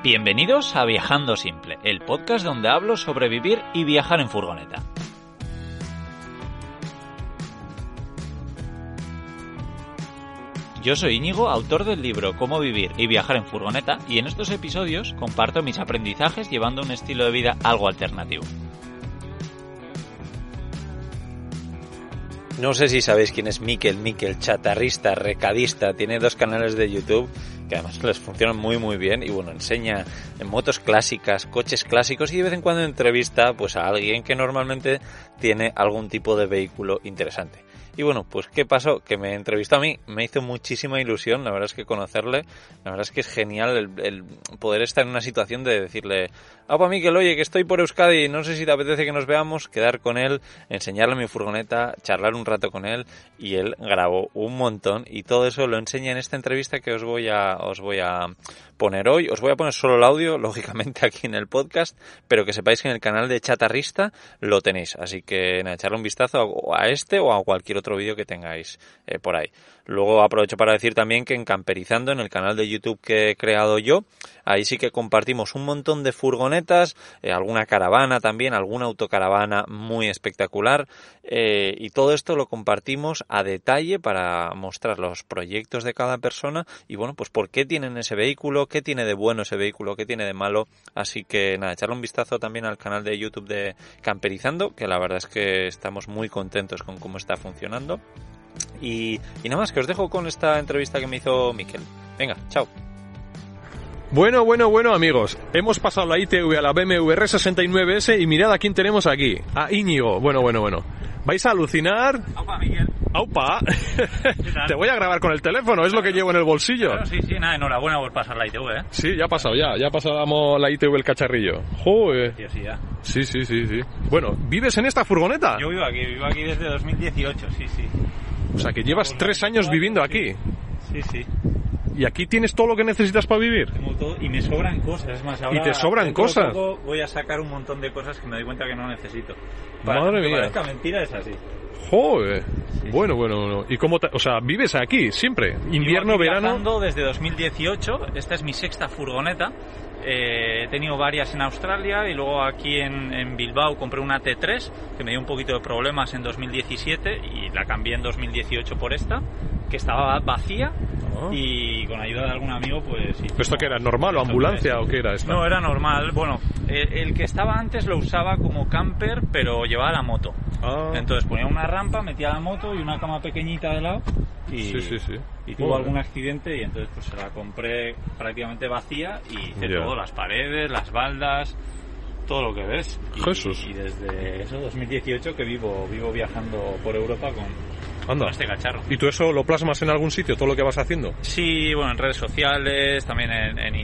Bienvenidos a Viajando Simple, el podcast donde hablo sobre vivir y viajar en furgoneta. Yo soy Íñigo, autor del libro Cómo vivir y viajar en furgoneta, y en estos episodios comparto mis aprendizajes llevando un estilo de vida algo alternativo. No sé si sabéis quién es Mikel, chatarrista, recadista, tiene 2 canales de YouTube que además les funcionan muy bien y bueno, enseña en motos clásicas, coches clásicos y de vez en cuando entrevista pues a alguien que normalmente tiene algún tipo de vehículo interesante. Y bueno, pues ¿qué pasó? Que me entrevistó a mí, me hizo muchísima ilusión, la verdad es que conocerle, la verdad es que es genial el poder estar en una situación de decirle: ¡Apa Mikel, oye, que estoy por Euskadi, no sé si te apetece que nos veamos! Quedar con él, enseñarle mi furgoneta, charlar un rato con él, y él grabó un montón y todo eso lo enseña en esta entrevista que os voy a poner hoy. Os voy a poner solo el audio, lógicamente aquí en el podcast, pero que sepáis que en el canal de Chatarrista lo tenéis, así que nada, echarle un vistazo a este o a cualquier otro vídeo que tengáis por ahí. Luego aprovecho para decir también que en Camperizando, en el canal de YouTube que he creado yo, ahí sí que compartimos un montón de furgonetas, alguna caravana también, alguna autocaravana muy espectacular, y todo esto lo compartimos a detalle para mostrar los proyectos de cada persona y bueno, pues por qué tienen ese vehículo, qué tiene de bueno ese vehículo, qué tiene de malo. Así que nada, echarle un vistazo también al canal de YouTube de Camperizando, que la verdad es que estamos muy contentos con cómo está funcionando. Y nada más, que os dejo con esta entrevista que me hizo Mikel. Venga, chao. Bueno, amigos, hemos pasado la ITV a la BMW R69S y mirad a quién tenemos aquí, a Íñigo. Bueno. Vais a alucinar. ¡Aupa, Mikel! ¡Aupa! Te voy a grabar con el teléfono, es lo que llevo en el bolsillo. Bueno, sí, nada, enhorabuena por pasar la ITV, ¿eh? Sí, ya ha pasado, ya pasamos la ITV el cacharrillo. ¡Joder! Sí, ya. Sí. Bueno, ¿vives en esta furgoneta? Yo vivo aquí desde 2018, sí. O sea, que llevas 3 años viviendo aquí. Sí. ¿Y aquí tienes todo lo que necesitas para vivir? Tengo todo y me sobran cosas, es más, ahora... ¿Y te sobran cosas? Poco voy a sacar un montón de cosas que me doy cuenta que no necesito. Madre mía. Parezca mentira, es así. ¡Joder! Sí. Bueno. ¿Y cómo o sea, vives aquí siempre? ¿Invierno, verano? Viajando desde 2018, esta es mi 6ª furgoneta. He tenido varias en Australia y luego aquí en Bilbao compré una T3 que me dio un poquito de problemas en 2017 y la cambié en 2018 por esta, que estaba vacía. Y con ayuda de algún amigo pues... ¿Esto qué era? ¿Normal o ambulancia o qué era esta? No, era normal. Bueno, el que estaba antes lo usaba como camper, pero llevaba la moto. Entonces ponía una rampa, metía la moto y una cama pequeñita de lado y, sí. Y tuvo algún accidente y entonces pues se la compré prácticamente vacía y hice todo, las paredes, las baldas, todo lo que ves. Jesús. Y desde eso, 2018, que vivo viajando por Europa con este cacharro. ¿Y tú eso lo plasmas en algún sitio, todo lo que vas haciendo? Sí, bueno, en redes sociales, también en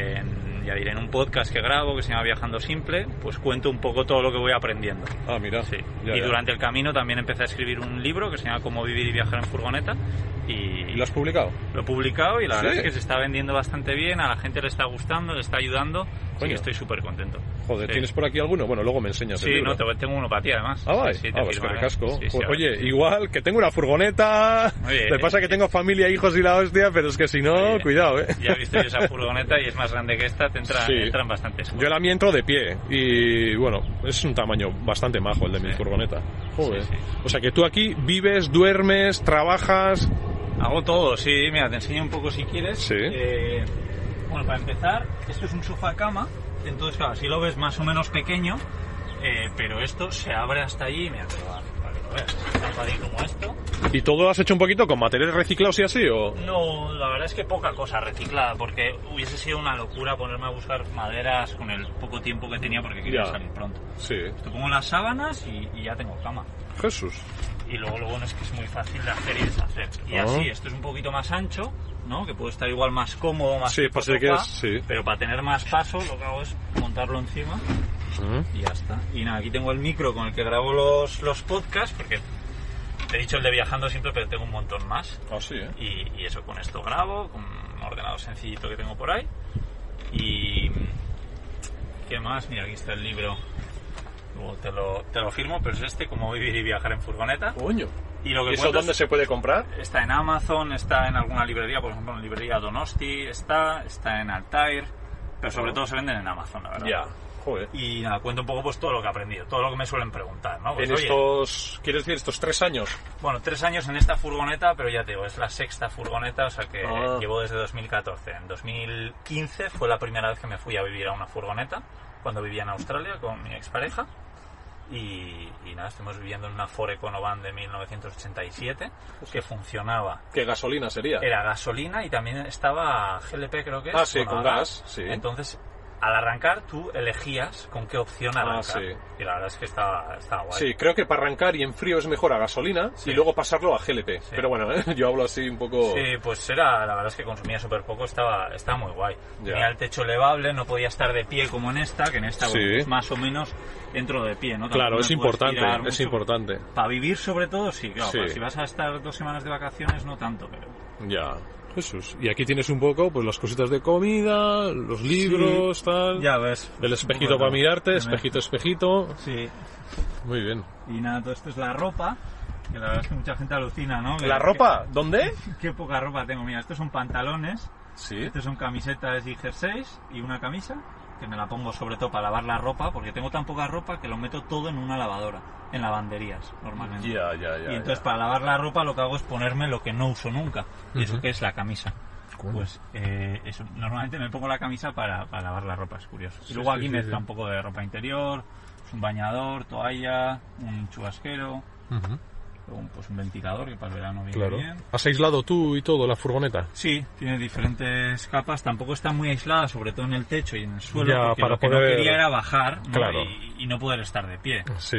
un podcast que grabo que se llama Viajando Simple, pues cuento un poco todo lo que voy aprendiendo. Mira. Sí. Ya. Durante el camino también empecé a escribir un libro que se llama Cómo vivir y viajar en furgoneta. ¿Y lo has publicado? Lo he publicado y la verdad es que se está vendiendo bastante bien, a la gente le está gustando, le está ayudando. Así que estoy súper contento. Joder, sí. ¿Tienes por aquí alguno? Bueno, luego me enseñas el libro. Sí, tengo uno para ti además. Pues que recasco. Oye, igual que tengo una furgoneta, Oye, me pasa que tengo familia, hijos y la hostia, pero es que si no, cuidado, Ya he visto yo esa furgoneta y es más grande que esta, entran bastantes. Yo la mía entro de pie y bueno, es un tamaño bastante majo el de mi furgoneta. Joder. Sí. O sea que tú aquí vives, duermes, trabajas... Hago todo, sí, mira, te enseño un poco si quieres. Sí. Bueno, para empezar, esto es un sofá cama, entonces claro, así lo ves más o menos pequeño, pero esto se abre hasta allí, mira, para que lo veas, tapadito como esto. ¿Y todo lo has hecho un poquito con materiales reciclados y así o...? No, la verdad es que poca cosa reciclada, porque hubiese sido una locura ponerme a buscar maderas con el poco tiempo que tenía porque quería salir pronto. Sí. Esto pongo las sábanas y ya tengo cama. Jesús. Y luego lo bueno es que es muy fácil de hacer y deshacer. Y así, esto es un poquito más ancho, ¿no? Que puede estar igual más cómodo, más tipo sofá, pero para tener más paso lo que hago es montarlo encima y ya está. Y nada, aquí tengo el micro con el que grabo los podcasts, porque te he dicho el de Viajando Simple, pero tengo un montón más. Y eso, con esto grabo, con un ordenador sencillito que tengo por ahí. Y... ¿qué más? Mira, aquí está el libro. Luego te lo firmo, pero es este, Cómo vivir y viajar en furgoneta. Coño. Y lo que ¿Eso dónde se puede comprar? Está en Amazon, está en alguna librería, por ejemplo en librería Donosti, está en Altair, pero sobre todo se venden en Amazon, la verdad. Ya, joder. Y nada, cuento un poco pues todo lo que he aprendido, todo lo que me suelen preguntar, ¿no? Pues, En estos, ¿quieres decir estos 3 años? Bueno, 3 años en esta furgoneta, pero ya te digo, es la 6ª furgoneta, o sea que llevo desde 2014. En 2015 fue la primera vez que me fui a vivir a una furgoneta, cuando vivía en Australia con mi expareja. Y nada, estuvimos viviendo en una Ford Econovan de 1987 que funcionaba. ¿Qué gasolina sería? Era gasolina y también estaba GLP, creo que es. Ah, sí, con gas, sí. Entonces, al arrancar tú elegías con qué opción arrancar. Sí. Y la verdad es que estaba guay. Sí, creo que para arrancar y en frío es mejor a gasolina y luego pasarlo a GLP. Sí. Pero bueno, yo hablo así un poco... Sí, pues la verdad es que consumía súper poco, estaba muy guay. Ya. Tenía el techo elevable, no podía estar de pie como en esta, que en esta pues, más o menos entro de pie, ¿no? Claro, es importante, es importante. Para vivir sobre todo, sí, claro. Sí. Si vas a estar 2 semanas de vacaciones, no tanto, pero... Ya... Jesús. Y aquí tienes un poco pues las cositas de comida, los libros, tal. Ya ves. El espejito para mirarte, espejito. Sí. Muy bien. Y nada, todo esto es la ropa, que la verdad es que mucha gente alucina, ¿no? ¿La ropa? ¿Dónde? Qué poca ropa tengo. Mira, estos son pantalones, estos son camisetas y jerseys y una camisa, que me la pongo sobre todo para lavar la ropa, porque tengo tan poca ropa que lo meto todo en una lavadora, en lavanderías, normalmente. Ya. Y entonces para lavar la ropa lo que hago es ponerme lo que no uso nunca, y eso que es la camisa. Pues eso, normalmente me pongo la camisa para lavar la ropa, es curioso. Y luego aquí mezcla un poco de ropa interior, un bañador, toalla, un chubasquero... Pues un ventilador que para el verano viene bien. ¿Has aislado tú y todo la furgoneta? Sí, tiene diferentes capas, tampoco está muy aislada, sobre todo en el techo y en el suelo, porque para lo que no quería era bajar, ¿no? y no poder estar de pie. Sí.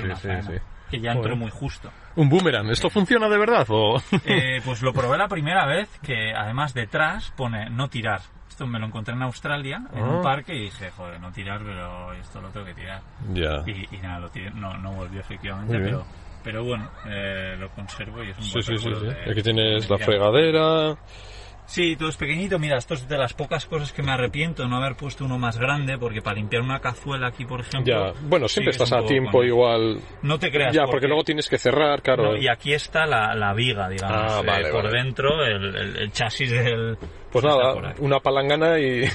Que ya entró muy justo. ¿Un boomerang? ¿Esto funciona de verdad? ¿O? Pues lo probé la primera vez, que además detrás pone no tirar. Esto me lo encontré en Australia, en un parque, y dije, joder, no tirar, pero esto lo tengo que tirar. Ya. Y nada, lo tiré, no volvió efectivamente, pero bueno, lo conservo y es un buen recuerdo. Aquí tienes la fregadera. Sí, todo es pequeñito. Mira, esto es de las pocas cosas que me arrepiento no haber puesto uno más grande, porque para limpiar una cazuela aquí, por ejemplo... Ya, bueno, siempre estás a tiempo igual... No te creas. Ya, porque luego tienes que cerrar, claro. No, y aquí está la viga, digamos, por dentro, el chasis del... Pues nada, una palangana y...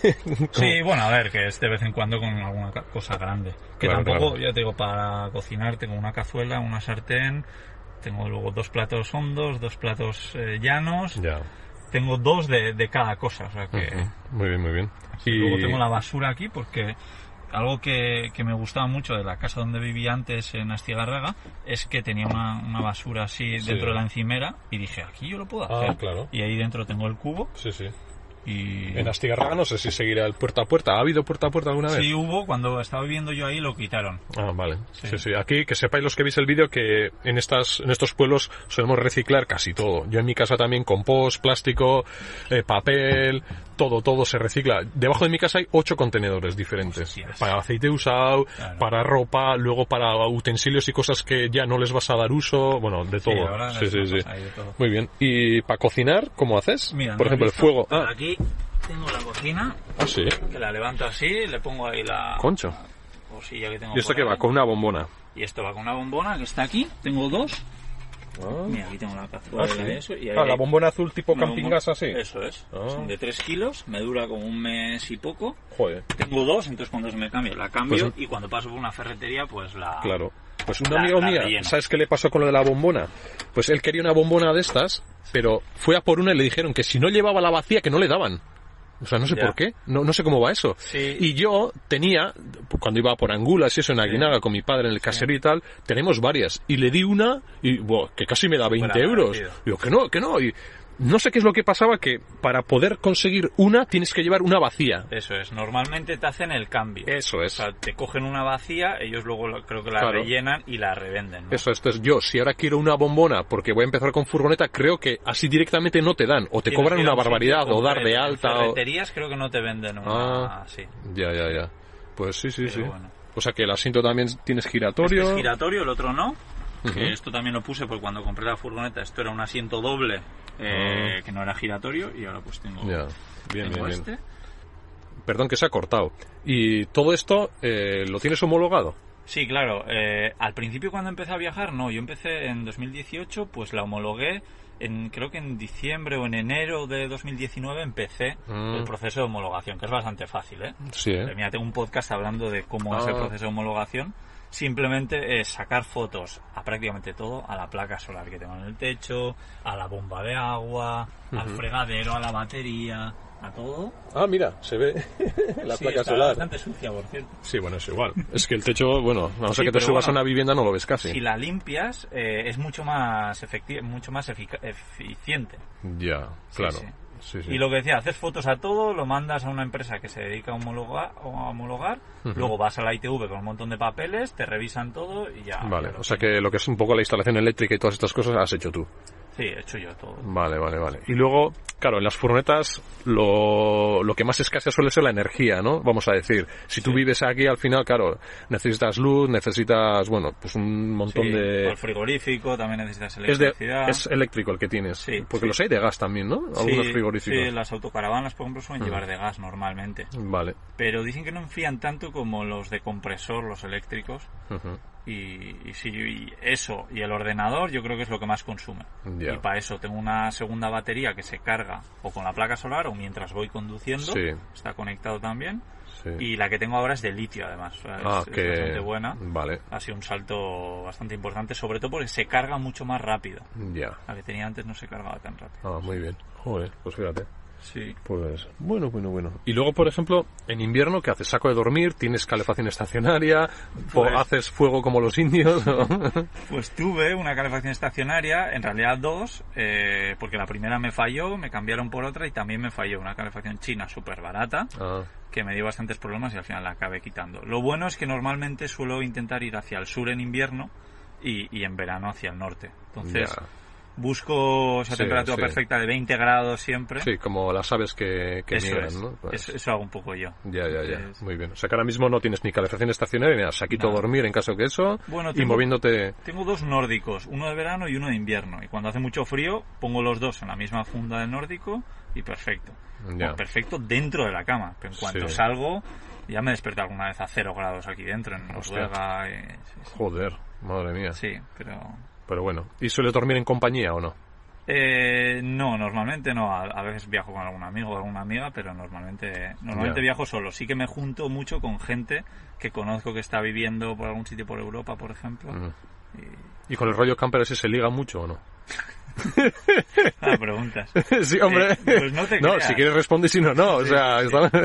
Sí, bueno, a ver, que es de vez en cuando con alguna cosa grande. Que tampoco, ya te digo, para cocinar tengo una cazuela, una sartén, tengo luego 2 platos hondos, 2 platos llanos... Ya. Tengo 2 de cada cosa, o sea que... Muy bien. Y luego tengo la basura aquí, porque algo que me gustaba mucho de la casa donde vivía antes en Astigarraga es que tenía una basura así dentro de la encimera, y dije, aquí yo lo puedo hacer. Claro. Y ahí dentro tengo el cubo. Sí. Y... En Astigarraga no sé si seguirá el puerta a puerta. ¿Ha habido puerta a puerta alguna vez? Sí, hubo. Cuando estaba viviendo yo ahí lo quitaron. Vale. Sí. Aquí, que sepáis los que veis el vídeo, que en estos pueblos solemos reciclar casi todo. Yo en mi casa también compost, plástico, papel, todo se recicla. Debajo de mi casa hay 8 contenedores diferentes. Hostias. Para aceite usado, para ropa, luego para utensilios y cosas que ya no les vas a dar uso. Bueno, de todo. Ahora Sí. hay de todo. Muy bien. ¿Y para cocinar, cómo haces? Mira, por ejemplo, el fuego. Aquí tengo la cocina. Sí. Que la levanto así, le pongo ahí la... Concho. Cosilla que tengo. ¿Y esto qué va? Con una bombona. Y esto va con una bombona que está aquí. Tengo 2. Mira, aquí tengo la cazuela de eso. Y ahí la bombona azul tipo camping gas así. Eso es. Son de 3 kilos, me dura como un mes y poco. Joder. Tengo 2, entonces cuando se me cambia la cambio, y cuando paso por una ferretería pues la... Claro. Pues un amigo mío, ¿sabes qué le pasó con lo de la bombona? Pues él quería una bombona de estas, pero fue a por una y le dijeron que si no llevaba la vacía que no le daban. O sea, no sé por qué, no sé cómo va eso. Sí. Y yo tenía, cuando iba por Angulas y eso en Aguinaga con mi padre en el caserío y tal, tenemos varias. Y le di una, y que casi me da 20 euros. Digo, que no. Y no sé qué es lo que pasaba, que para poder conseguir una tienes que llevar una vacía. Eso es, normalmente te hacen el cambio. Eso es. O sea, te cogen una vacía, ellos luego creo que la rellenan y la revenden, ¿no? Eso es, entonces yo, si ahora quiero una bombona porque voy a empezar con furgoneta, creo que así directamente no te dan, o te cobran una barbaridad, o dar de alta. En ferreterías creo que no te venden una así. Ya. Pues sí. Bueno. O sea que el asiento también tienes giratorio. Este es giratorio, el otro no. Que esto también lo puse porque cuando compré la furgoneta esto era un asiento doble que no era giratorio, y ahora pues tengo, bien. este. Perdón que se ha cortado. ¿Y todo esto lo tienes homologado? Sí, claro. Al principio cuando empecé a viajar, no. Yo empecé en 2018, pues la homologué. Creo que en diciembre o en enero de 2019 empecé el proceso de homologación, que es bastante fácil, ¿eh? Sí, ¿eh? Mira, tengo un podcast hablando de cómo es el proceso de homologación. Simplemente es sacar fotos a prácticamente todo, a la placa solar que tengo en el techo, a la bomba de agua, al fregadero, a la batería, a todo. Ah, mira, se ve la placa está solar. Bastante sucia, por cierto. Sí, bueno, es igual. Es que el techo, bueno, a no ser que te subas a una vivienda no lo ves casi. Si la limpias, es mucho más eficiente. Ya, claro. Sí. Sí. Y lo que decía, haces fotos a todo, lo mandas a una empresa que se dedica a homologar, luego vas a la ITV con un montón de papeles, te revisan todo y ya. Vale, o sea que lo que es un poco la instalación eléctrica y todas estas cosas has hecho tú. Sí, he hecho yo todo. Vale. Y luego, claro, en las furgonetas lo que más escasea suele ser la energía, ¿no? Vamos a decir, si tú vives aquí, al final, claro, necesitas luz, necesitas, bueno, pues un montón de... El frigorífico, también necesitas electricidad. Es eléctrico el que tienes, sí, porque los hay de gas también, ¿no? Algunos frigoríficos. Sí, las autocaravanas, por ejemplo, suelen llevar de gas normalmente. Vale. Pero dicen que no enfrían tanto como los de compresor, los eléctricos. Y eso y el ordenador yo creo que es lo que más consume. Y para eso tengo una segunda batería que se carga o con la placa solar o mientras voy conduciendo, está conectado también. Y la que tengo ahora es de litio, además. Es bastante buena. Vale. Ha sido un salto bastante importante, sobre todo porque se carga mucho más rápido. La que tenía antes no se cargaba tan rápido. Muy bien. Joder, pues fíjate. Sí. Pues bueno. Y luego, por ejemplo, en invierno, ¿qué haces? ¿Saco de dormir? ¿Tienes calefacción estacionaria? ¿Haces fuego como los indios? Pues tuve una calefacción estacionaria, en realidad dos, porque la primera me falló, me cambiaron por otra y también me falló una calefacción china súper barata, que me dio bastantes problemas y al final la acabé quitando. Lo bueno es que normalmente suelo intentar ir hacia el sur en invierno y en verano hacia el norte. Entonces... busco esa temperatura perfecta de 20 grados siempre. Sí, como las aves que migran, ¿no? Pues eso hago un poco yo. Ya. Muy bien. O sea que ahora mismo no tienes ni calefacción estacionaria ni nada. Saquito a dormir en caso que eso. Bueno, moviéndote. Tengo dos nórdicos, uno de verano y uno de invierno. Y cuando hace mucho frío, pongo los dos en la misma funda del nórdico y perfecto. Bueno, perfecto dentro de la cama. Pero en cuanto salgo, ya me desperté alguna vez a 0 grados aquí dentro, en Noruega. Joder, madre mía. Sí, Pero bueno, ¿y suele dormir en compañía o no? No, normalmente no. A veces viajo con algún amigo o alguna amiga, pero normalmente viajo solo. Sí que me junto mucho con gente que conozco que está viviendo por algún sitio por Europa, por ejemplo. ¿Y con el rollo camper ese se liga mucho o no? Preguntas. Sí, hombre. Pues no te creas. No, si quieres responde, si no, no. O sea,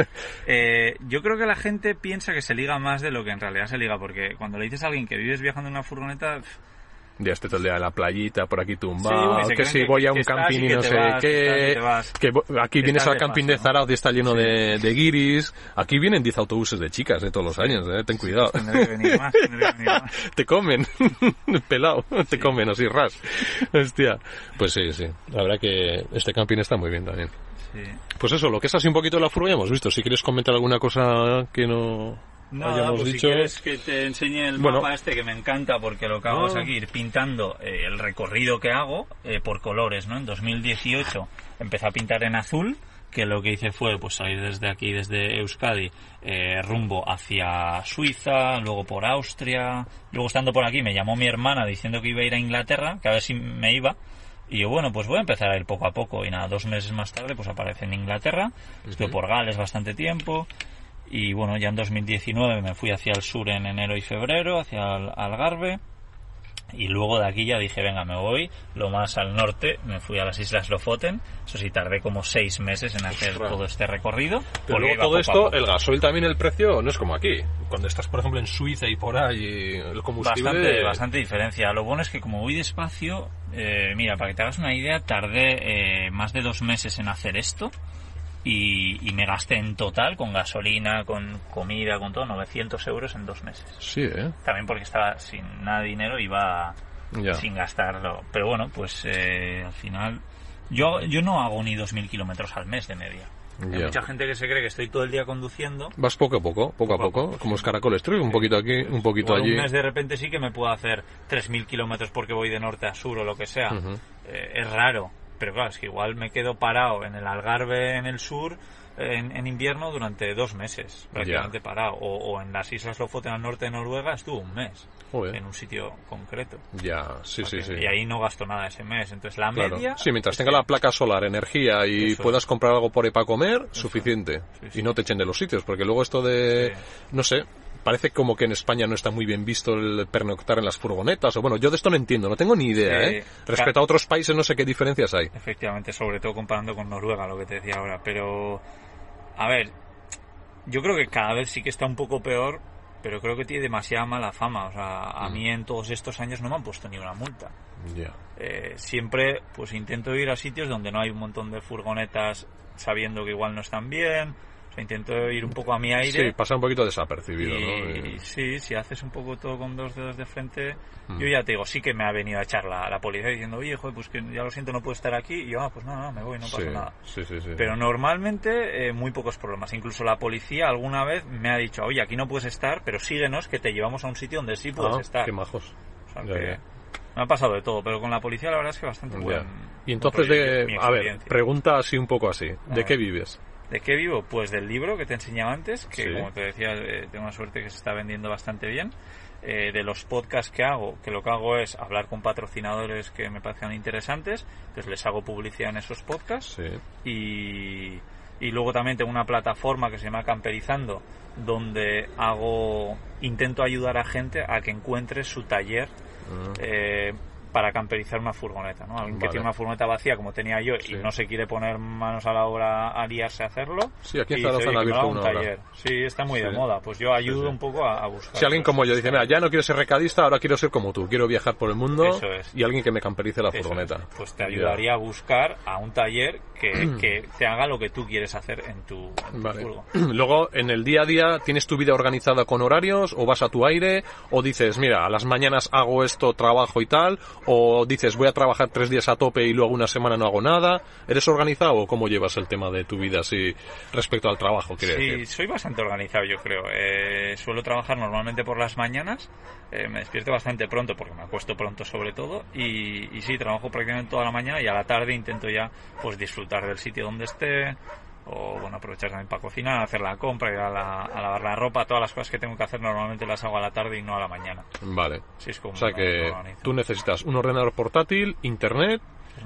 yo creo que la gente piensa que se liga más de lo que en realidad se liga, porque cuando le dices a alguien que vives viajando en una furgoneta... Ya estoy todo el día en la playita, por aquí tumbado, que si voy a un camping y no sé qué, que aquí vienes al camping de Zarauz y está lleno de guiris, aquí vienen 10 autobuses de chicas todos los años, ten cuidado. Tendré que venir más. Te comen, pelado, te comen así ras. Hostia. Pues sí, la verdad que este camping está muy bien también. Sí. Pues eso, lo que es así un poquito la furgo ya hemos visto. Si quieres comentar alguna cosa que no... Nada, pues dicho... si quieres que te enseñe el mapa que me encanta, porque lo que hago es aquí ir pintando el recorrido que hago por colores, ¿no? En 2018 empecé a pintar en azul, que lo que hice fue pues salir desde aquí, desde Euskadi, rumbo hacia Suiza, luego por Austria, luego estando por aquí me llamó mi hermana diciendo que iba a ir a Inglaterra, que a ver si me iba. Y yo, bueno, pues voy a empezar a ir poco a poco. Y nada, 2 meses más tarde pues aparece en Inglaterra. Estuve por Gales bastante tiempo. Y bueno, ya en 2019 me fui hacia el sur en enero y febrero, hacia el Algarve. Y luego de aquí ya dije, venga, me voy lo más al norte. Me fui a las Islas Lofoten. Eso sí, tardé como 6 meses en hacer todo este recorrido. Pero luego todo esto, el gasoil también, el precio no es como aquí. Cuando estás, por ejemplo, en Suiza y por ahí, el combustible... Bastante diferencia. Lo bueno es que como voy despacio, mira, para que te hagas una idea, tardé más de 2 meses en hacer esto. Y me gasté en total, con gasolina, con comida, con todo, 900 euros en 2 meses. Sí, También porque estaba sin nada de dinero, iba sin gastarlo. Pero bueno, pues al final... Yo no hago ni 2.000 kilómetros al mes de media. Hay mucha gente que se cree que estoy todo el día conduciendo. Vas poco a poco, como los caracoles, un poquito aquí, un poquito allí. Un mes de repente sí que me puedo hacer 3.000 kilómetros porque voy de norte a sur o lo que sea. Es raro. Pero claro, es que igual me quedo parado en el Algarve, en el sur, en invierno durante 2 meses, prácticamente parado. O en las Islas Lofoten al norte de Noruega estuvo un mes. Joder. En un sitio concreto. Ya, sí. Y ahí no gastó nada ese mes. Entonces la media... Sí, mientras tenga la placa solar, energía y puedas comprar algo por ahí para comer, suficiente. Y no te echen de los sitios, porque luego esto de... No sé... Parece como que en España no está muy bien visto el pernoctar en las furgonetas, o bueno, yo de esto no entiendo, no tengo ni idea, Respecto a otros países no sé qué diferencias hay. Efectivamente, sobre todo comparando con Noruega, lo que te decía ahora, pero... A ver, yo creo que cada vez sí que está un poco peor, pero creo que tiene demasiada mala fama, o sea, a mí en todos estos años no me han puesto ni una multa. Siempre, pues intento ir a sitios donde no hay un montón de furgonetas sabiendo que igual no están bien... O sea, intento ir un poco a mi aire. Sí, pasar un poquito desapercibido, ¿no? Y sí, si haces un poco todo con 2 dedos de frente... Yo ya te digo, sí que me ha venido a echar la policía diciendo, oye, joder, pues que ya lo siento, no puedo estar aquí. Y yo, pues no, me voy, no pasa nada. Sí. Pero normalmente muy pocos problemas. Incluso la policía alguna vez me ha dicho, oye, aquí no puedes estar, pero síguenos que te llevamos a un sitio donde sí puedes estar. Qué majos. O sea, que me ha pasado de todo, pero con la policía la verdad es que bastante buen. Y entonces, a ver, pregunta así un poco así, ¿de qué vives? ¿De qué vivo? Pues del libro que te enseñaba antes, que como te decía, tengo una suerte que se está vendiendo bastante bien. De los podcasts que lo que hago es hablar con patrocinadores que me parezcan interesantes, entonces les hago publicidad en esos podcasts. Y luego también tengo una plataforma que se llama Camperizando, donde intento ayudar a gente a que encuentre su taller para camperizar una furgoneta, ¿no? Alguien que tiene una furgoneta vacía como tenía yo y no se quiere poner manos a la obra a liarse a hacerlo. Sí, aquí en Zaragoza han abierto un taller. Sí, está muy de moda. Pues yo ayudo un poco a buscar. Si alguien como yo dice, mira, ya no quiero ser recadista, ahora quiero ser como tú, quiero viajar por el mundo y alguien que me camperice la furgoneta. Pues te ayudaría a buscar a un taller que te haga lo que tú quieres hacer en tu furgo. Luego, en el día a día, ¿tienes tu vida organizada con horarios o vas a tu aire? ¿O dices, mira, a las mañanas hago esto, trabajo y tal? ¿O dices, voy a trabajar 3 días a tope y luego una semana no hago nada? ¿Eres organizado o cómo llevas el tema de tu vida así respecto al trabajo? Sí, soy bastante organizado, yo creo. Suelo trabajar normalmente por las mañanas. Me despierto bastante pronto porque me acuesto pronto sobre todo. Y sí, trabajo prácticamente toda la mañana y a la tarde intento ya pues disfrutar del sitio donde esté. O bueno, aprovechar también para cocinar, hacer la compra, ir a lavar la ropa, todas las cosas que tengo que hacer normalmente las hago a la tarde y no a la mañana. Vale. Sí, es como o sea que tú necesitas un ordenador portátil, internet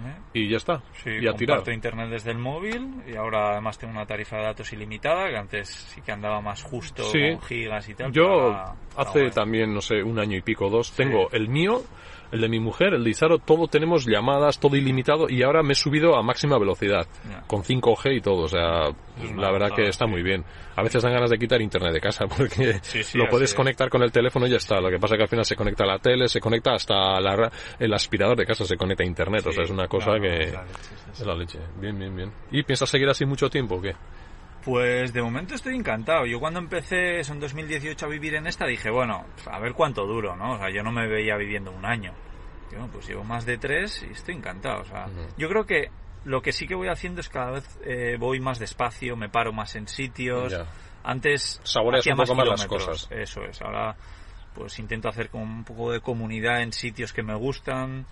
y ya está. Sí, y a tirar. Comparto internet desde el móvil y ahora además tengo una tarifa de datos ilimitada, que antes sí que andaba más justo con gigas y tal. Yo hace también, no sé, 1 año y pico, 2, tengo el mío, el de mi mujer, el de Izaro, todo tenemos llamadas, todo ilimitado y ahora me he subido a máxima velocidad, con 5G y todo, o sea, la verdad que está muy bien. A veces dan ganas de quitar internet de casa porque lo puedes conectar con el teléfono y ya está. Lo que pasa es que al final se conecta a la tele, se conecta hasta el aspirador de casa, se conecta a internet, o sea, es una cosa que es la leche. Bien. ¿Y piensas seguir así mucho tiempo o qué? Pues de momento estoy encantado. Yo cuando empecé en 2018 a vivir en esta dije, bueno, a ver cuánto duro, ¿no? O sea, yo no me veía viviendo 1 año. Y bueno, pues llevo más de 3 y estoy encantado. O sea, yo creo que lo que sí que voy haciendo es cada vez voy más despacio, me paro más en sitios. Antes saboreas un poco más las cosas. Eso es. Ahora pues intento hacer como un poco de comunidad en sitios que me gustan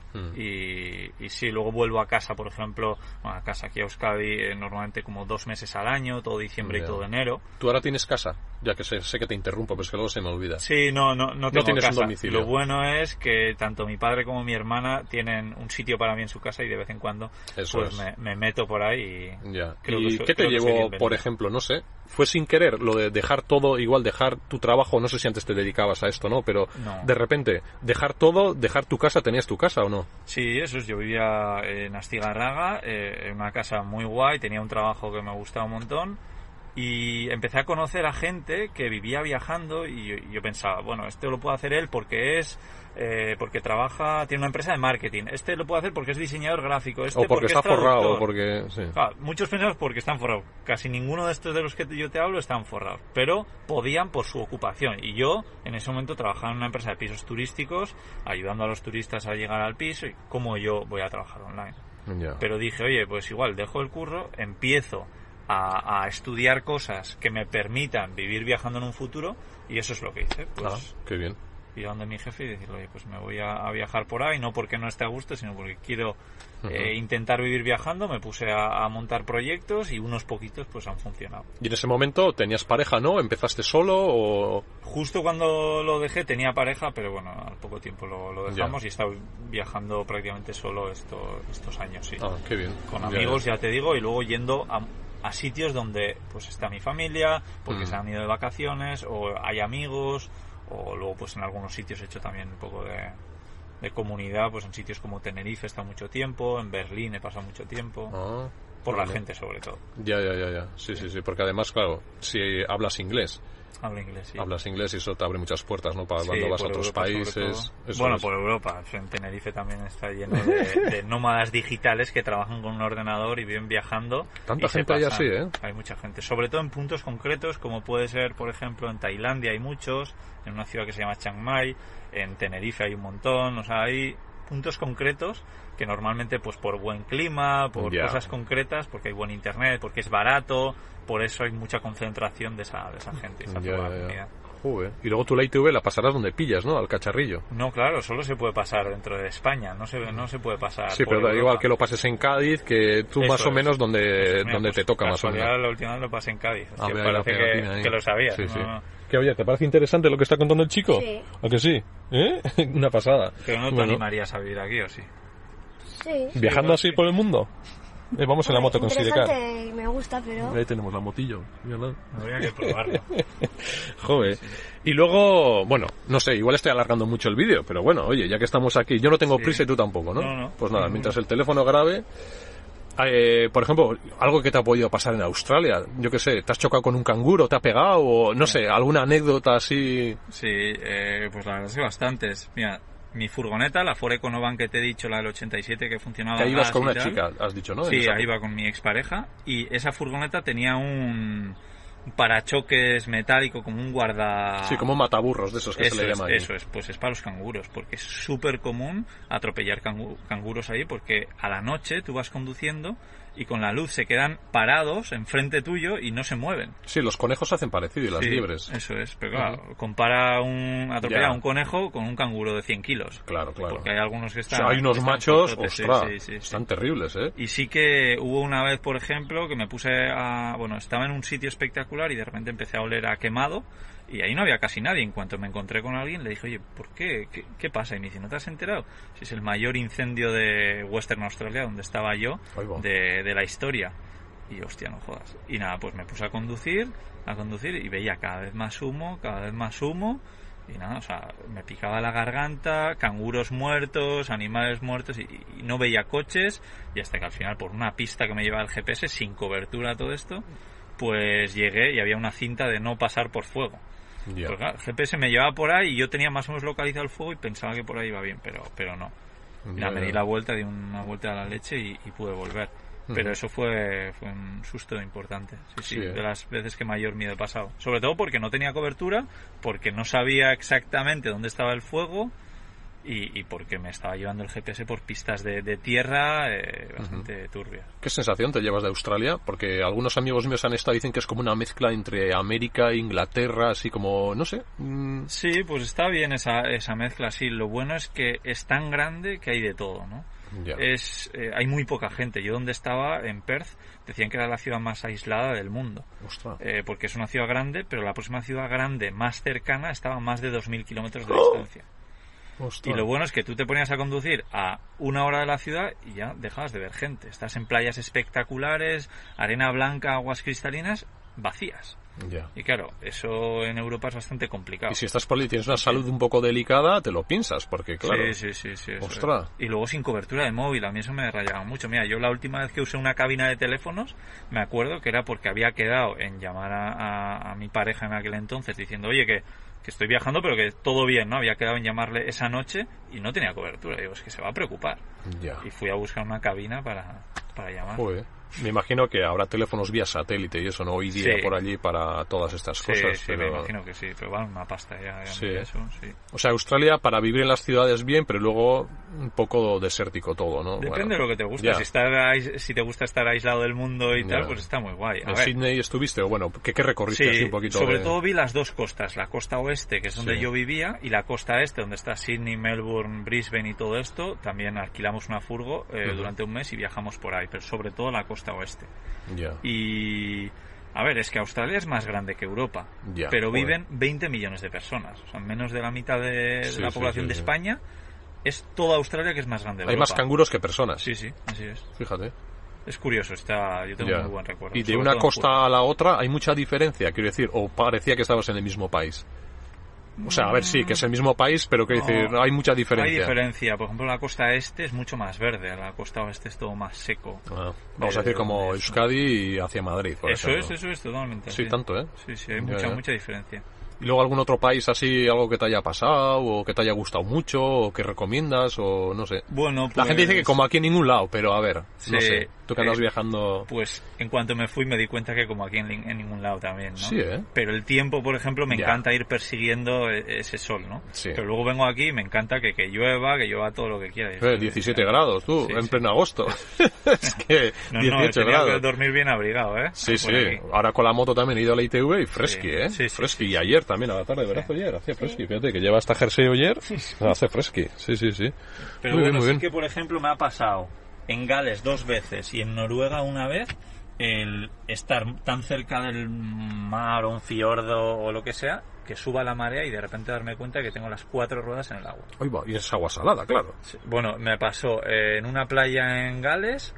y sí, luego vuelvo a casa, por ejemplo, a casa aquí a Euskadi normalmente como 2 meses al año, todo diciembre y todo enero. ¿Tú ahora tienes casa? Ya que sé que te interrumpo, pero es que luego se me olvida. Sí, no tengo tienes casa. Un domicilio. Lo bueno es que tanto mi padre como mi hermana tienen un sitio para mí en su casa y de vez en cuando me meto por ahí y ¿Y qué te llevó, por ejemplo, no sé, fue sin querer lo de dejar todo, igual dejar tu trabajo, no sé si antes te dedicabas a esto, ¿no? Pero de repente, dejar todo, dejar tu casa, ¿tenías tu casa o no? Sí, eso es, yo vivía en Astigarraga, en una casa muy guay, tenía un trabajo que me gustaba un montón y empecé a conocer a gente que vivía viajando y yo pensaba, bueno, esto lo puede hacer él porque porque tiene una empresa de marketing, este lo puede hacer porque es diseñador gráfico, o porque está forrado, porque muchos pensamos porque están forrados, casi ninguno de estos de los que yo te hablo están forrados, pero podían por su ocupación y yo en ese momento trabajaba en una empresa de pisos turísticos ayudando a los turistas a llegar al piso y cómo yo voy a trabajar online. Pero dije, oye, pues igual dejo el curro, empiezo a estudiar cosas que me permitan vivir viajando en un futuro y eso es lo que hice. Pues, qué bien. ir a donde mi jefe y decirle, oye, pues me voy a viajar por ahí, no porque no esté a gusto, sino porque quiero intentar vivir viajando. Me puse a montar proyectos y unos poquitos pues han funcionado. Y en ese momento tenías pareja, ¿no? ¿Empezaste solo o...? Justo cuando lo dejé tenía pareja, pero bueno, al poco tiempo lo dejamos y he estado viajando prácticamente solo estos años, sí. Ah, qué bien. Con amigos, ya te digo, y luego yendo a sitios donde pues está mi familia, porque se han ido de vacaciones, o hay amigos, o luego pues en algunos sitios he hecho también un poco de comunidad, pues en sitios como Tenerife he estado mucho tiempo, en Berlín he pasado mucho tiempo, por la gente sobre todo. Ya. Sí, porque además, claro, si hablas inglés. Hablo inglés, sí. Hablas inglés y eso te abre muchas puertas, ¿no? Para cuando vas a otros países. Bueno, por Europa. En Tenerife también está lleno de nómadas digitales que trabajan con un ordenador y viven viajando. Tanta gente hay así, ¿eh? Hay mucha gente. Sobre todo en puntos concretos, como puede ser, por ejemplo, en Tailandia hay muchos, en una ciudad que se llama Chiang Mai, en Tenerife hay un montón. O sea, hay puntos concretos que normalmente, pues por buen clima, por cosas concretas, porque hay buen internet, porque es barato, por eso hay mucha concentración de esa gente, esa comunidad. Y luego tú la ITV la pasarás donde pillas, ¿no? Al cacharrillo. No, claro, solo se puede pasar dentro de España, no se puede pasar. Sí, pero da igual que lo pases en Cádiz, que tú eso más o menos donde te toca más o menos. La última vez lo pasé en Cádiz, parece que lo sabías. Sí. ¿Qué, oye, te parece interesante lo que está contando el chico? Sí. ¿A que sí? Una pasada. Pero no te animarías a vivir aquí, ¿o sí? Sí. ¿Viajando así por el mundo? Vamos en la moto con Sidecar. Me gusta, pero... Ahí tenemos la motillo. Habría que probarlo. Joder. Y luego, bueno, no sé, igual estoy alargando mucho el vídeo, pero bueno, oye, ya que estamos aquí, yo no tengo prisa y tú tampoco, ¿no? No. Pues nada, mientras el teléfono grabe... por ejemplo, algo que te ha podido pasar en Australia, yo qué sé, ¿te has chocado con un canguro, te ha pegado o no sé, alguna anécdota así? Sí, pues la verdad es que bastantes. Mira, mi furgoneta, la Ford Econovan que te he dicho, la del 87 que funcionaba. Que ahí ibas con una chica, has dicho, ¿no? Sí, ahí iba con mi expareja y esa furgoneta tenía un parachoques metálico como un guarda... Sí, como un mataburros de esos que se le llama ahí. Eso es, pues es para los canguros, porque es súper común atropellar canguros ahí, porque a la noche tú vas conduciendo y con la luz se quedan parados enfrente tuyo y no se mueven. Sí, los conejos hacen parecido y las liebres. Eso es, pero claro, compara atropellar a un conejo con un canguro de 100 kilos. Claro. Porque hay algunos que están... O sea, hay unos machos, ostras, están terribles, ¿eh? Y sí que hubo una vez, por ejemplo, que me puse estaba en un sitio espectacular y de repente empecé a oler a quemado y ahí no había casi nadie. En cuanto me encontré con alguien le dije, oye, ¿por qué? ¿Qué pasa? Y me dice, ¿no te has enterado? Si es el mayor incendio de Western Australia, donde estaba yo, de la historia. Y hostia, no jodas. Y nada, pues me puse a conducir y veía cada vez más humo y nada, o sea, me picaba la garganta, canguros muertos, animales muertos y no veía coches, y hasta que al final, por una pista que me llevaba el GPS, sin cobertura todo esto, pues llegué y había una cinta de no pasar por fuego. Pues claro, el GPS me llevaba por ahí y yo tenía más o menos localizado el fuego y pensaba que por ahí iba bien, pero no. Me di la vuelta, di una vuelta a la leche y pude volver. Pero eso fue un susto importante. Sí, de las veces que mayor miedo he pasado. Sobre todo porque no tenía cobertura, porque no sabía exactamente dónde estaba el fuego y porque me estaba llevando el GPS por pistas de tierra bastante turbias. ¿Qué sensación te llevas de Australia? Porque algunos amigos míos han estado, dicen que es como una mezcla entre América e Inglaterra, así como, no sé. Sí, pues está bien esa mezcla, sí. Lo bueno es que es tan grande que hay de todo, ¿no? Hay muy poca gente. Yo donde estaba, en Perth, decían que era la ciudad más aislada del mundo. Porque es una ciudad grande, pero la próxima ciudad grande más cercana estaba a más de 2.000 kilómetros de distancia. Y lo bueno es que tú te ponías a conducir a 1 hora de la ciudad y ya dejabas de ver gente. Estás en playas espectaculares, arena blanca, aguas cristalinas, vacías. Y claro, eso en Europa es bastante complicado. Y si estás por ahí, tienes una salud un poco delicada, te lo piensas, porque claro... Sí. Ostras. Y luego sin cobertura de móvil, a mí eso me rayaba mucho. Mira, yo la última vez que usé una cabina de teléfonos, me acuerdo que era porque había quedado en llamar a mi pareja en aquel entonces, diciendo, oye, que estoy viajando, pero que todo bien, ¿no? Había quedado en llamarle esa noche y no tenía cobertura. Digo, es que se va a preocupar. Y fui a buscar una cabina para llamar. Me imagino que habrá teléfonos vía satélite y eso, ¿no? Hoy día por allí para todas estas cosas. Sí, me imagino que sí, pero vale una pasta ya eso, sí. O sea, Australia para vivir en las ciudades bien, pero luego un poco desértico todo, ¿no? Depende de lo que te gusta. Si te gusta estar aislado del mundo y tal, pues está muy guay. ¿En Sydney estuviste? O bueno, ¿qué recorriste así un poquito? Sobre todo vi las dos costas, la costa oeste, que es donde yo vivía, y la costa este, donde está Sydney, Melbourne, Brisbane y todo esto. También alquilamos una furgo durante un mes y viajamos por ahí, pero sobre todo la costa oeste. Y a ver, es que Australia es más grande que Europa, pero viven 20 millones de personas, o sea, menos de la mitad de la población de España. Es toda Australia que es más grande. Hay más canguros que personas. Sí, así es. Fíjate. Es curioso, yo tengo muy buen recuerdo. Y de una costa a la otra hay mucha diferencia, quiero decir, o parecía que estabas en el mismo país. O sea, a ver, sí, que es el mismo país, pero quiero decir, hay mucha diferencia. Hay diferencia. Por ejemplo, la costa este es mucho más verde, la costa oeste es todo más seco. Vamos a decir como Euskadi y hacia Madrid, por ejemplo. Eso es, totalmente. Sí, tanto, ¿eh? Sí, hay mucha diferencia. ¿Y luego algún otro país así, algo que te haya pasado, o que te haya gustado mucho, o que recomiendas, o no sé? Bueno, pues... La gente dice que como aquí en ningún lado, pero a ver, no sé. Tú que andas viajando... Pues en cuanto me fui me di cuenta que como aquí en ningún lado también, ¿no? Sí, ¿eh? Pero el tiempo, por ejemplo, me encanta ir persiguiendo ese sol, ¿no? Sí. Pero luego vengo aquí y me encanta que llueva todo lo que quiera. 17 grados, tú, en pleno agosto. Es que 18 grados. Que dormir bien abrigado, ¿eh? Sí. Ahora con la moto también he ido a la ITV y fresqui, ¿eh? Fresqui. Y ayer también a la tarde, ¿verdad? Ayer hacía fresqui. Fíjate que lleva hasta jersey ayer, hace fresqui. Sí. Pero muy bien. Que, por ejemplo, me ha pasado en Gales 2 veces y en Noruega una vez el estar tan cerca del mar o un fiordo o lo que sea, que suba la marea y de repente darme cuenta que tengo las 4 ruedas en el agua. Y es agua salada, claro. Sí. Bueno, me pasó en una playa en Gales,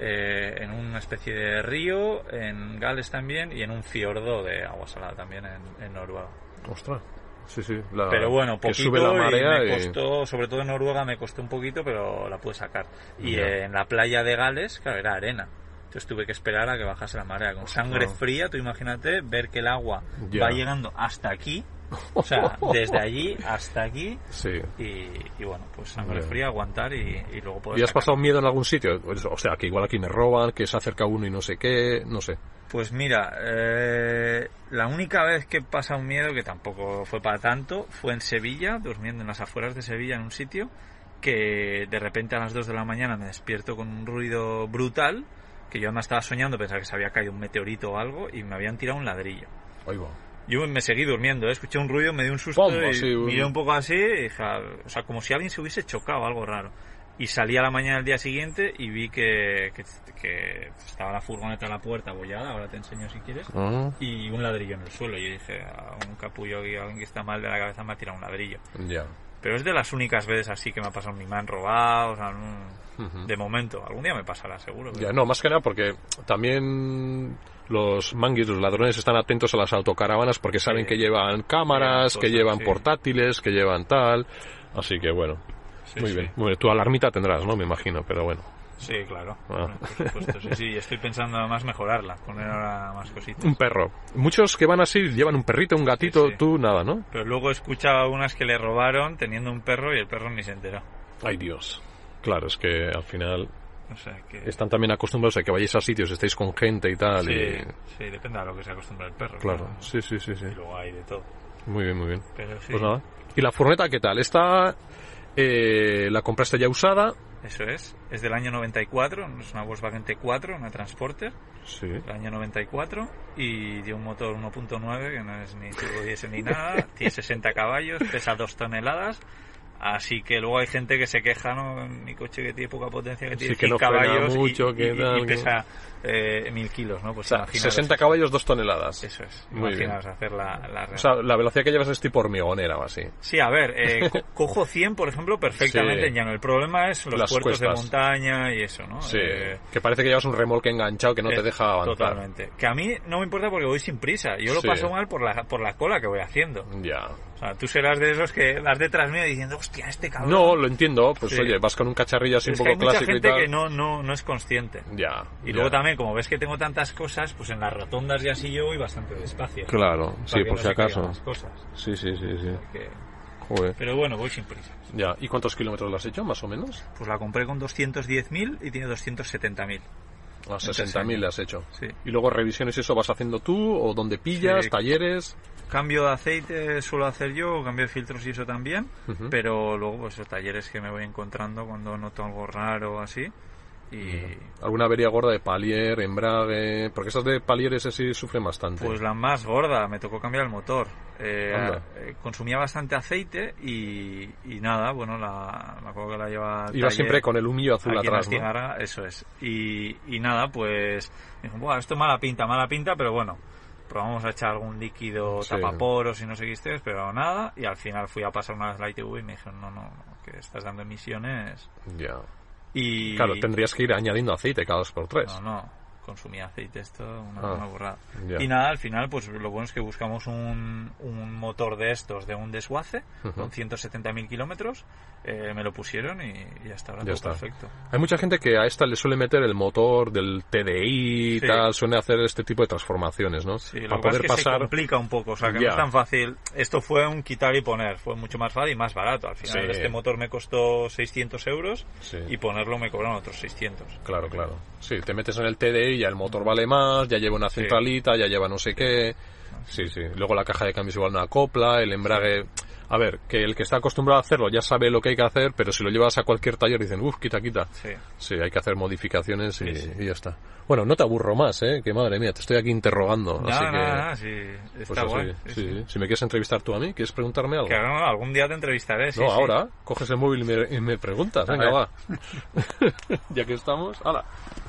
en una especie de río en Gales también, y en un fiordo de agua salada también en Noruega. Ostras. Sí. Pero bueno, poquito, que sube la marea y me costó, sobre todo en Noruega me costó un poquito, pero la pude sacar. Y en la playa de Gales, claro, era arena. Entonces tuve que esperar a que bajase la marea. Con sangre fría, tú imagínate ver que el agua va llegando hasta aquí. O sea, desde allí hasta aquí. Sí. Y bueno, pues sangre fría, aguantar y luego poder... ¿Y has pasado miedo en algún sitio? O sea, que igual aquí me roban, que se acerca uno y no sé qué, no sé. Pues mira, la única vez que he pasado un miedo, que tampoco fue para tanto, fue en Sevilla, durmiendo en las afueras de Sevilla en un sitio, que de repente a las 2 de la mañana me despierto con un ruido brutal, que yo me estaba soñando, pensaba que se había caído un meteorito o algo, y me habían tirado un ladrillo. Ahí va. Yo me seguí durmiendo, escuché un ruido, me dio un susto miré un poco así, y dije, o sea, como si alguien se hubiese chocado, algo raro. Y salí a la mañana del día siguiente y vi que estaba la furgoneta a la puerta abollada, ahora te enseño si quieres, y un ladrillo en el suelo. Y dije, un capullo aquí, alguien que está mal de la cabeza me ha tirado un ladrillo. Pero es de las únicas veces así que me ha pasado, ni me han robado, o sea, de momento. Algún día me pasará, seguro. No, más que nada porque también los manguis, los ladrones, están atentos a las autocaravanas porque saben que llevan cámaras, que llevan portátiles, que llevan tal. Así que bueno, muy bien. Bueno, tu alarmita tendrás, ¿no? Me imagino, pero bueno. Sí, claro. Bueno, por supuesto, sí. Estoy pensando además mejorarla, poner ahora más cositas. Un perro. Muchos que van así llevan un perrito, un gatito, tú nada, ¿no? Pero luego he escuchado unas que le robaron teniendo un perro y el perro ni se enteró. Ay, Dios. Claro, es que al final... O sea, que... Están también acostumbrados a que vayáis a sitios, estéis con gente y tal. Sí, depende de lo que se acostumbra el perro. Claro, sí. Y luego hay de todo. Muy bien. Pero sí. Pues nada. ¿Y la furgoneta qué tal? ¿Esta la compraste ya usada? Eso es del año 94, es una Volkswagen T4, una Transporter, del año 94, y de un motor 1.9 que no es ni turbo diésel ni nada, tiene 60 caballos, pesa 2 toneladas, así que luego hay gente que se queja, ¿no? Mi coche que tiene poca potencia, que tiene 100 caballos mucho, y pesa 1000 kilos, ¿no? Pues o sea, 60 caballos, 2 toneladas. Eso es, imaginaos hacer la o sea, la velocidad que llevas es tipo hormigonera o así. Sí, a ver, cojo 100, por ejemplo, perfectamente en llano. El problema es los puertos de montaña y eso, ¿no? Sí, que parece que llevas un remolque enganchado que no te deja avanzar. Totalmente. Que a mí no me importa porque voy sin prisa. Yo lo paso mal por la cola que voy haciendo. Ya. O sea, tú serás de esos que vas detrás mío diciendo, hostia, este cabrón. No, lo entiendo. Pues oye, vas con un cacharrillo así un poco clásico y tal. Hay mucha gente que no es consciente. Ya. Y luego también, como ves que tengo tantas cosas, pues en las rotondas y así yo voy bastante despacio. Claro, sí, por si acaso. Sí. Joder. Pero bueno, voy sin prisa. Ya, ¿y cuántos kilómetros lo has hecho, más o menos? Pues la compré con 210.000 y tiene 270.000. A 60.000 le has hecho. Sí. Y luego revisiones, ¿eso vas haciendo tú? ¿O dónde pillas? Sí. ¿Talleres? Cambio de aceite suelo hacer yo, cambio de filtros y eso también, pero luego pues los talleres que me voy encontrando cuando noto algo raro o así. Y ¿Alguna avería gorda de palier, embrague? Porque esas de palieres así sufren bastante. pues la más gorda, me tocó cambiar el motor. Consumía bastante aceite y nada, bueno, me acuerdo que la lleva al Iba taller, siempre con el humillo azul aquí en atrás, ¿no? Astigarraga, eso es. Y nada, pues me dijo, "Buah, esto es mala pinta, pero bueno, probamos a echar algún líquido Sí. tapaporos y no sé qué historias, pero nada". Y al final fui a pasar una vez la ITV y me dijeron, no, que estás dando emisiones. Ya. Y Claro, tendrías que ir añadiendo aceite cada 2x3. no, consumía aceite, esto una burrada. Ya. Y nada, al final pues lo bueno es que buscamos un motor de estos, de un desguace, con 170.000 kilómetros, me lo pusieron y ya está, ahora Ya todo está. perfecto. Hay mucha gente que a esta le suele meter el motor del TDI y Sí. tal, suele hacer este tipo de transformaciones, ¿no? Sí, lo Para que pasa poder es que se pasar... complica un poco, o sea que Ya. no es tan fácil. Esto fue un quitar y poner, fue mucho más fácil y más barato. Al final Sí. este motor me costó 600 euros Sí. y ponerlo me cobraron otros 600. Claro. Sí, te metes en el TDI y ya el motor vale más, ya lleva una centralita, ya lleva no sé qué. Sí. Luego la caja de cambios igual no acopla, el embrague... A ver, que el que está acostumbrado a hacerlo ya sabe lo que hay que hacer, pero si lo llevas a cualquier taller dicen, quita. Sí. Sí, hay que hacer modificaciones y, Sí. y ya está. Bueno, no te aburro más, que madre mía, te estoy aquí interrogando. así que... Sí, Pues está así, guay. sí. Si me quieres entrevistar tú a mí, ¿quieres preguntarme algo? Que algún día te entrevistaré. Sí, No, sí. ahora, coges el móvil y me preguntas. Venga, ver. va. Ya que estamos, hala.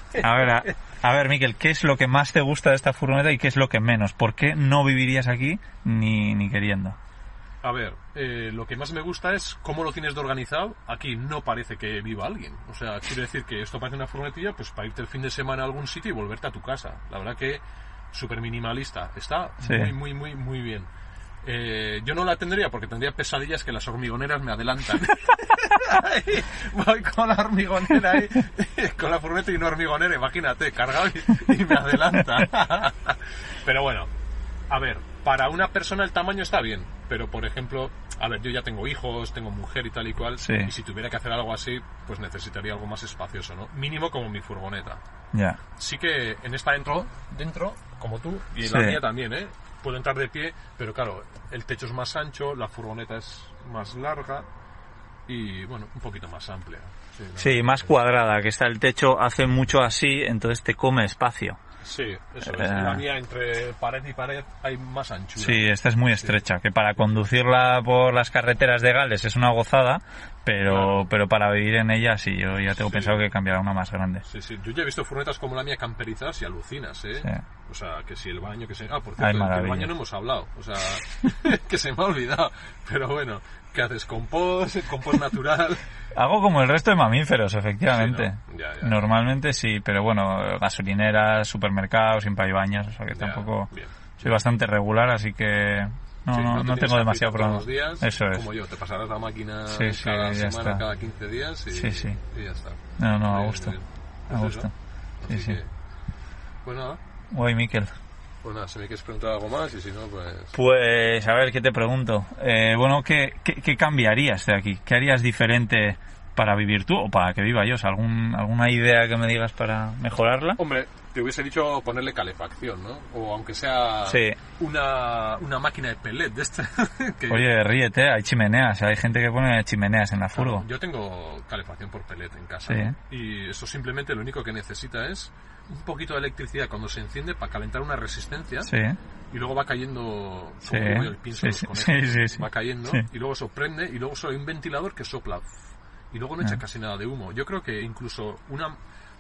A ver, Miquel, ¿qué es lo que más te gusta de esta furgoneta y qué es lo que menos? ¿Por qué no vivirías aquí ni queriendo? A ver, lo que más me gusta es cómo lo tienes de organizado. Aquí no parece que viva alguien. O sea, quiero decir que esto parece una furgonetilla pues para irte el fin de semana a algún sitio y volverte a tu casa. La verdad que súper minimalista. Está Sí. muy bien. Yo no la tendría porque tendría pesadillas que las hormigoneras me adelantan. Voy con la hormigonera ahí, con la furgoneta y una hormigonera, imagínate, cargado y me adelanta. Pero bueno, a ver, para una persona el tamaño está bien, pero por ejemplo, a ver, yo ya tengo hijos, tengo mujer y tal y cual, Sí. y si tuviera que hacer algo así, pues necesitaría algo más espacioso, ¿no? Mínimo como mi furgoneta. Ya. Sí que en esta dentro, como tú, y en Sí. la mía también, puedo entrar de pie, pero claro, el techo es más ancho, la furgoneta es más larga y, bueno, un poquito más amplia. Sí, más cuadrada, que está el techo, hace mucho así, entonces te come espacio. Sí, eso es. La mía, entre pared y pared, hay más anchura. Sí, esta es muy estrecha, que para conducirla por las carreteras de Gales es una gozada, pero para vivir en ella sí, yo ya tengo pensado que cambiará una más grande. Sí. Yo ya he visto furgonetas como la mía camperizadas y alucinas, ¿eh? Sí. O sea, que si el baño, que se... Ah, por Ay, cierto, del maravilla. baño no hemos hablado. O sea, que se me ha olvidado. Pero bueno, ¿qué haces? Compost natural... Hago como el resto de mamíferos, efectivamente. Sí, ¿no? Ya. Normalmente sí, pero bueno, gasolineras, supermercados, siempre hay baños, o sea que Ya, tampoco... bien. Soy bastante regular, así que no, Sí, no te tengo tienes demasiado aceite problema. todos los días, Eso es. como yo, te pasarás la máquina Sí, cada ya semana, está. cada 15 días y, Sí. y ya está. No, a Muy gusto. bien. A Pues gusto. eso. Sí, Así sí. que, pues nada, Uy, Miquel. si me quieres preguntar algo más y si no, pues... Pues, a ver, ¿qué te pregunto? Bueno, ¿qué cambiarías de aquí? ¿Qué harías diferente para vivir tú o para que viva yo? O sea, ¿alguna idea que me digas para mejorarla? Hombre, te hubiese dicho ponerle calefacción, ¿no? O aunque sea Sí. una máquina de pellet de esta. que... Oye, ríete, hay chimeneas, hay gente que pone chimeneas en la furgo. Yo tengo calefacción por pellet en casa, Sí. ¿no? Y eso simplemente lo único que necesita es un poquito de electricidad cuando se enciende para calentar una resistencia. Sí, Y luego va cayendo Sí, como el pinzo de los sí, conejos. sí. Va cayendo Sí. y luego sorprende y luego solo hay un ventilador que sopla y luego no echa casi nada de humo. Yo creo que incluso una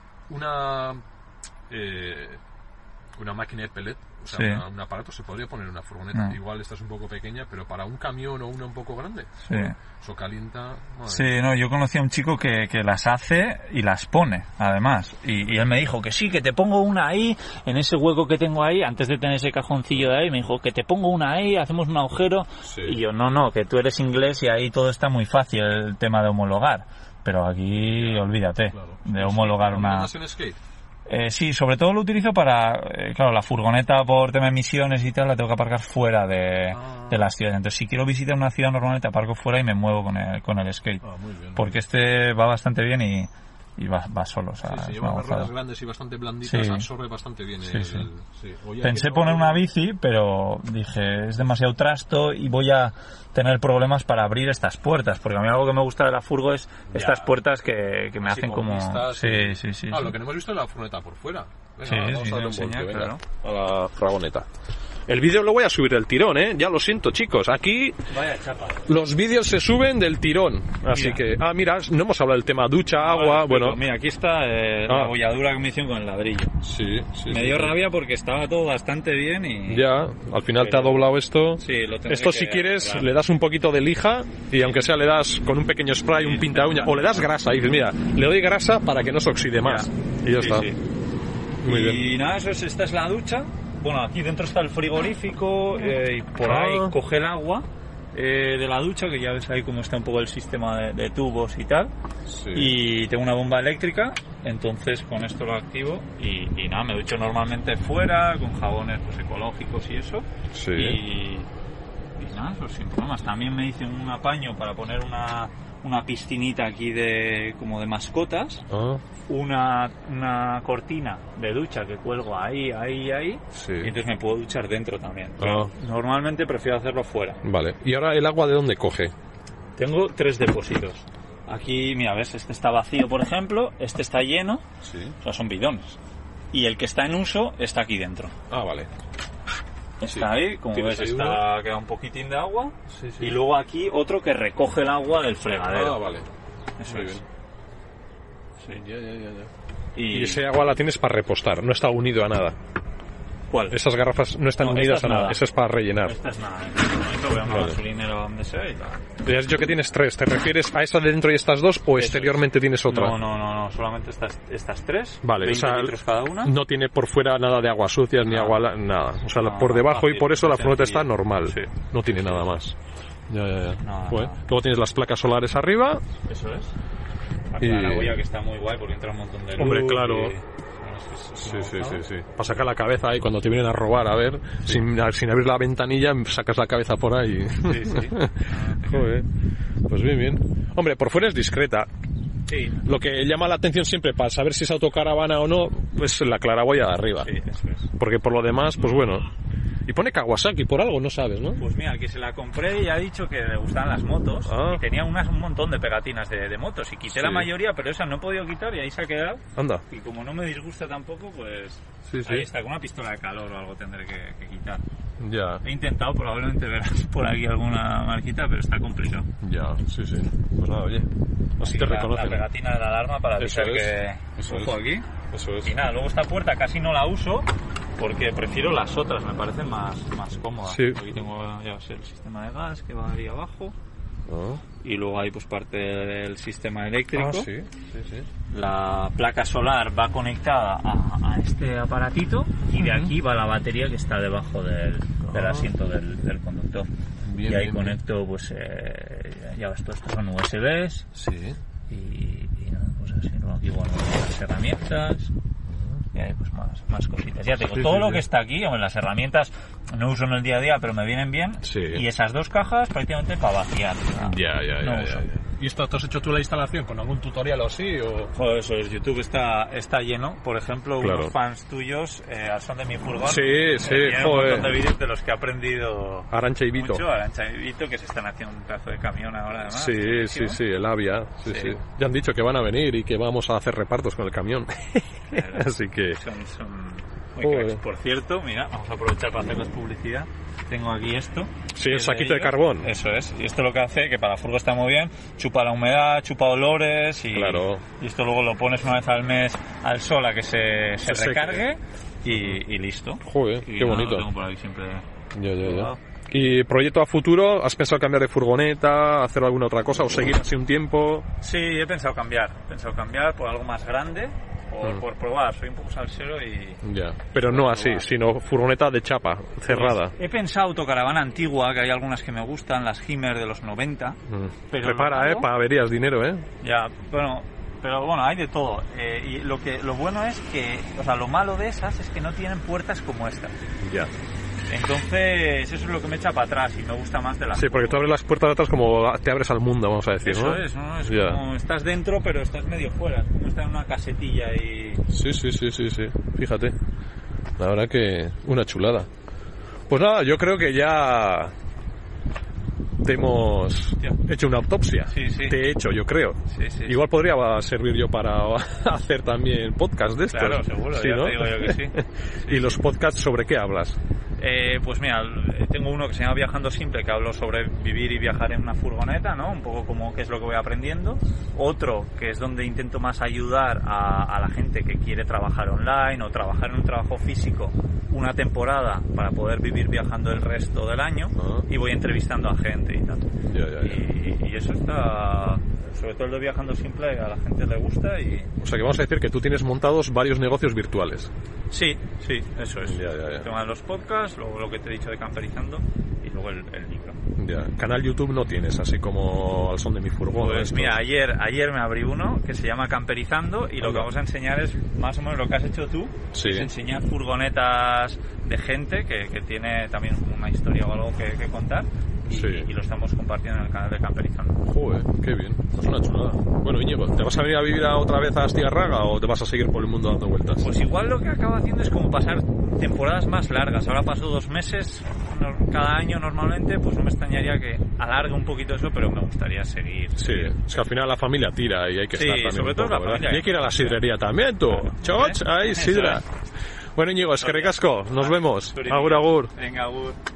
máquina de pellet, o sea, Sí. un aparato se podría poner en una furgoneta. No. Igual esta es un poco pequeña, pero para un camión o una un poco grande, Sí. eso calienta. Madre Sí, mía. no, yo conocí a un chico que las hace y las pone, además. Y él me dijo que sí, que te pongo una ahí, en ese hueco que tengo ahí, antes de tener ese cajoncillo de ahí, me dijo que te pongo una ahí, hacemos un agujero. Sí. Y yo, no, que tú eres inglés y ahí todo está muy fácil, el tema de homologar. Pero aquí, olvídate, Claro. de homologar una... ¿Más en skate? Sí, sobre todo lo utilizo para, claro, la furgoneta por tema de emisiones y tal, la tengo que aparcar fuera de las ciudades. Entonces, si quiero visitar una ciudad, normalmente aparco fuera y me muevo con el skate. Muy bien. Porque este va bastante bien y va solo. O sea, sí, lleva unas ruedas grandes y bastante blanditas, absorbe bastante bien. Oye, pensé poner una bici, pero dije, es demasiado trasto y voy a tener problemas para abrir estas puertas, porque a mí algo que me gusta de la furgo es estas puertas que me hacen como... Sí. Lo que no hemos visto es la furgoneta por fuera. Venga, vamos a darle un voltio, venga, a la fragoneta. El vídeo lo voy a subir del tirón, ya lo siento, chicos. Aquí vaya chapa. Los vídeos se suben del tirón. Así que... mira, no hemos hablado del tema ducha, agua... Bueno, mira, aquí está la abolladura que me hicieron con el ladrillo. Me dio rabia porque estaba todo bastante bien y... Ya, al final te ha doblado esto. Sí, lo tendré esto si quieres le das un poquito de lija y aunque sea le das con un pequeño spray, un pinta uña, o le das grasa y dices, mira, le doy grasa para que no se oxide más. Y ya está. Muy bien. Y nada, esta es la ducha. Bueno, aquí dentro está el frigorífico y por ahí coge el agua de la ducha, que ya ves ahí cómo está un poco el sistema de tubos y tal. Y tengo una bomba eléctrica, entonces con esto lo activo y nada, me ducho normalmente fuera con jabones pues ecológicos y eso. Y nada, pues sin problemas. También me hice un apaño para poner una piscinita aquí como de mascotas. Una cortina de ducha que cuelgo ahí y entonces me puedo duchar dentro también. Normalmente prefiero hacerlo fuera. Vale, ¿y ahora el agua de dónde coge? Tengo 3 depósitos. Aquí, mira, ves, este está vacío, por ejemplo, este está lleno, o sea, son bidones. Y el que está en uso está aquí dentro. Vale. Está ahí, como ves, queda un poquitín de agua. Y luego aquí otro que recoge el agua del fregadero. Vale. Eso muy es. Bien. Ya. Y ese agua la tienes para repostar, no está unido a nada. ¿Cuál? Esas garrafas no están unidas a nada, esa es para rellenar. Esta es nada, voy a una gasolinera donde sea y tal. Te has dicho que tienes 3, ¿te refieres a esta de dentro y estas 2 o exteriormente tienes otra? No, solamente estas 3, vale, 20 litros cada una. No tiene por fuera nada de aguas sucias ni agua, nada. O sea, por debajo fácil, y por eso la furgoneta está normal, no tiene nada más. Ya. Luego tienes las placas solares arriba. Eso es. La boya que está muy guay porque entra un montón de luz. Hombre, claro. Sí. Para sacar la cabeza ahí cuando te vienen a robar, a ver, sin abrir la ventanilla, sacas la cabeza por ahí. Sí. Joder. Pues bien. Hombre, por fuera es discreta. Sí. Lo que llama la atención siempre para saber si es autocaravana o no, pues la claraboya de arriba. Sí, eso es. Porque por lo demás, pues bueno. Y pone Kawasaki por algo, no sabes, ¿no? Pues mira, el que se la compré y ha dicho que le gustaban las motos y tenía un montón de pegatinas de motos y quité la mayoría, pero esa no he podido quitar y ahí se ha quedado. Anda. Y como no me disgusta tampoco, pues ahí está, con una pistola de calor o algo tendré que quitar. Ya. He intentado, probablemente verás por aquí alguna marquita, pero está complicado. Ya, sí. Pues nada, oye. Así te reconocen. La pegatina de la alarma para avisar que... Ojo aquí. Eso es. Y nada, luego esta puerta casi no la uso porque prefiero las otras, me parecen más cómodas. Sí. Aquí tengo ya el sistema de gas que va ahí abajo. Y luego hay pues parte del sistema eléctrico. Sí. La placa solar va conectada a este aparatito y de aquí va la batería que está debajo del asiento del conductor. Bien, y ahí conecto pues ya ves, estos son USBs. Sí. Y nada, pues así, ¿no? Aquí bueno, las herramientas y ahí pues más cositas. Ya tengo todo lo que está aquí, las herramientas no uso en el día a día, pero me vienen bien. Y esas 2 cajas prácticamente para vaciar. Ya. ¿Y esto te has hecho tú la instalación con algún tutorial o así? O... Joder, eso es, YouTube está lleno. Por ejemplo, unos fans tuyos al son de mi furgón. Sí, tienen un montón de vídeos de los que he aprendido. Arantxa y Vito. Arantxa y Vito, que se están haciendo un pedazo de camión ahora además. Sí, el Avia. Sí. Ya han dicho que van a venir y que vamos a hacer repartos con el camión. Así que... Son muy cracks. Por cierto, mira, vamos a aprovechar para hacerles publicidad. Tengo aquí esto. Sí, el saquito de carbón. Eso es. Y esto lo que hace, que para la furgo está muy bien, chupa la humedad, chupa olores y esto luego lo pones una vez al mes al sol a que se recargue y listo. Joder, qué bonito. Lo tengo por aquí siempre. Ya. ¿Y proyecto a futuro? ¿Has pensado cambiar de furgoneta, hacer alguna otra cosa o seguir así un tiempo? Sí, he pensado cambiar por algo más grande. Por probar, soy un poco salsero y... Ya, pero no así, sino furgoneta de chapa, cerrada. Pues he pensado autocaravana antigua, que hay algunas que me gustan, las Himmer de los 90. Pero prepara, para averías, dinero, Ya, bueno, pero bueno, hay de todo. Y lo bueno es que, o sea, lo malo de esas es que no tienen puertas como estas. Ya. Entonces, eso es lo que me echa para atrás y me gusta más de la... Sí, porque tú abres las puertas de atrás como te abres al mundo, vamos a decir, eso ¿no? Es, ¿no? Es como estás dentro, pero estás medio fuera. Como estás en una casetilla y... Sí. Fíjate. La verdad que una chulada. Pues nada, yo creo que ya te hemos hecho una autopsia. Sí. Te he hecho, yo creo. Sí. Igual podría servir yo para hacer también podcast de estos. Claro, seguro, sí, ya ¿no? te digo yo que sí. ¿Y los podcasts sobre qué hablas? Pues mira, tengo uno que se llama Viajando Simple, que hablo sobre vivir y viajar en una furgoneta, ¿no? Un poco como qué es lo que voy aprendiendo. Otro que es donde intento más ayudar a la gente que quiere trabajar online o trabajar en un trabajo físico una temporada para poder vivir viajando el resto del año. Y voy entrevistando a gente y tal. Y eso está... Sobre todo el de Viajando Simple a la gente le gusta y... O sea que vamos a decir que tú tienes montados varios negocios virtuales. Sí, eso es. Ya. El tema de los podcasts, luego lo que te he dicho de Camperizando y luego el libro. Ya. Canal YouTube no tienes, así como Al son de mi furgón. Pues mira, ayer me abrí uno que se llama Camperizando y lo que vamos a enseñar es más o menos lo que has hecho tú. Sí. Es enseñar furgonetas de gente que tiene también una historia o algo que contar. Y lo estamos compartiendo en el canal de Camperizando. Joder, qué bien, es una chulada. Bueno, Íñigo, ¿te vas a venir a vivir otra vez a Astigarraga o te vas a seguir por el mundo dando vueltas? Pues igual lo que acabo haciendo es como pasar temporadas más largas. Ahora paso 2 meses cada año normalmente, pues no me extrañaría que alargue un poquito eso, pero me gustaría seguir. Sí, es que al final la familia tira y hay que estar también sobre todo poco, la familia. Y hay que ir a la sidrería también, tú. Claro. Choch, ahí, sidra. Bueno, Íñigo, es que ricasco, nos vemos. Agur. Venga, agur.